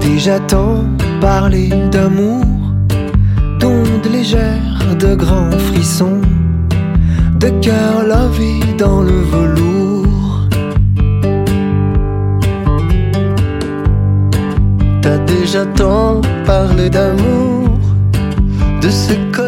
déjà tant parlé d'amour, d'ondes légères, de grands frissons, de cœur lavé dans le velours. T'as déjà tant parlé d'amour, de ce